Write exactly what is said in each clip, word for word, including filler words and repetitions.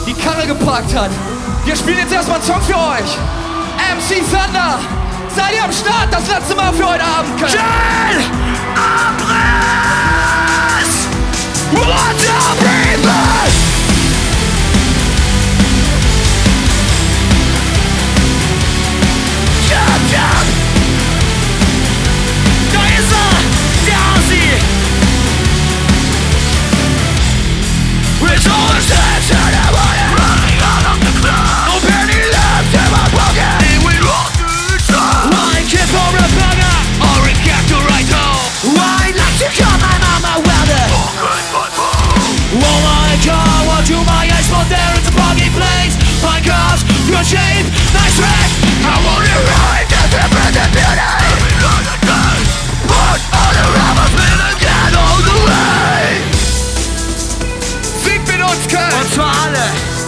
die Karre geparkt hat. Wir spielen jetzt erstmal einen Song für euch. M C Thunder, seid ihr am Start? Das letzte Mal für heute Abend. Schnell! Abriss! Water Breathers! Jump, jump! Da ist er! Der Asi! With all the steps and I wanna running out of the club. No penny left in my pocket. It will roll through the top. One kid for a burger or a cat to ride home. I'd like to call my mama welder. Oh my God, what do my eyes spot there? It's a buggy place. Fine cars, good shape, nice track. I wanna ride just to spread the beauty. Put all the rubbers with a cat all the way. Singt mit uns, Köln! Und zwar alle.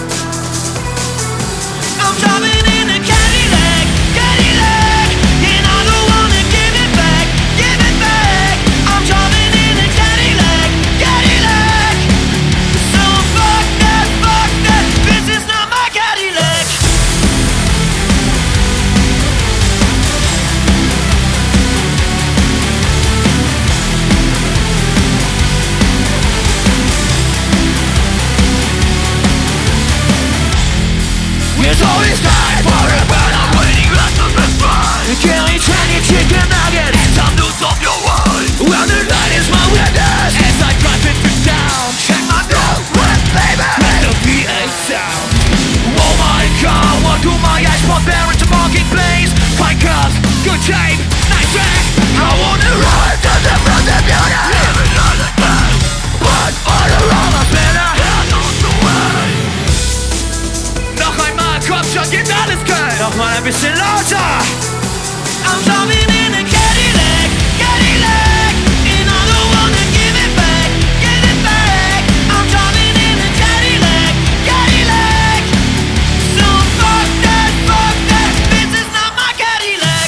I'm driving in a Cadillac, Cadillac, and I don't wanna give it back, give it back. I'm driving in a Cadillac, Cadillac. So fuck that, fuck that, this is not my Cadillac. It's always time for a burn. I'm waiting at the restaurant. Can't eat any chicken nuggets. And some news of your world. Well, the night is my witness. As I drive into town, check my nose with baby. Let the V eight sound. Oh my God, what do my eyes spot there? It's a parking place. Fine cars, good shape, nice track. I wanna ride to the front of beauty. Living on the ground, but all around us better. Out of the way. Noch einmal, komm schon, geht alles, Köln! Noch mal ein bisschen lauter! I'm driving in a Cadillac, Cadillac, and I don't wanna give it back, give it back. I'm driving in a Cadillac, Cadillac. So fuck that, fuck that, this is not my Cadillac.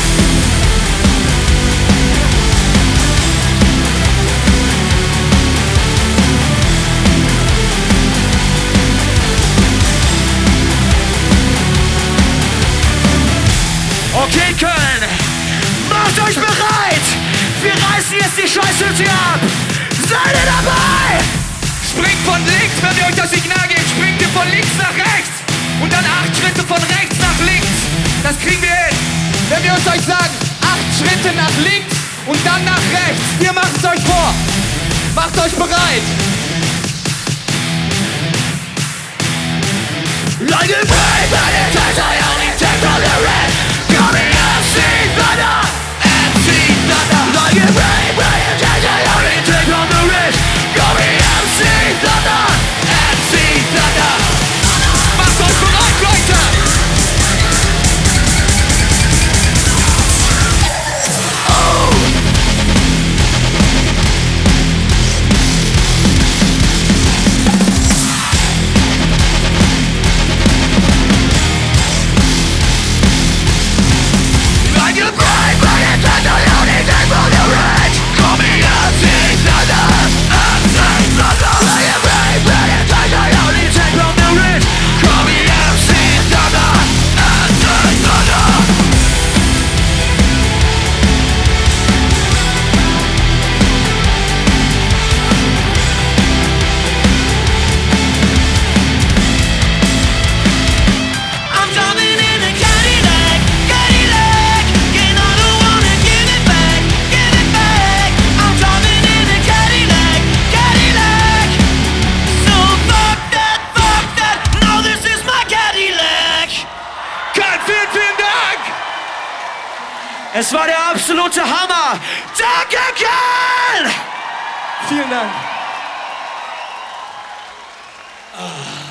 Okay, Köln, macht euch bereit! Wir reißen jetzt die Scheißhütte ab! Seid ihr dabei? Springt von links, wenn wir euch das Signal geben. Springt ihr von links nach rechts. Und dann acht Schritte von rechts nach links. Das kriegen wir hin. Wenn wir uns euch sagen, acht Schritte nach links und dann nach rechts. Wir machen es euch vor. Macht euch bereit. Like a brave but it turns I only take from the red. Coming M C Thunder, M C Thunder. Like a brave but it turns I only take from the red. Coming M C Thunder, M C Thunder. Macht euch bereit, Leute. Like a brave but it turns I only take from the red. Coming M C Thunder, M C Thunder. Like a brave but it turns I only take from the red. Coming M C Thunder, M C Thunder. I'm driving in a Cadillac, Cadillac, and I don't wanna give it back, give it back. I'm driving in a Cadillac, Cadillac. So fuck that, fuck that, no this is my Cadillac. Köln, vielen, vielen Dank. Es war der absolute Hammer. Danke, Köln! Vielen Dank. Ah.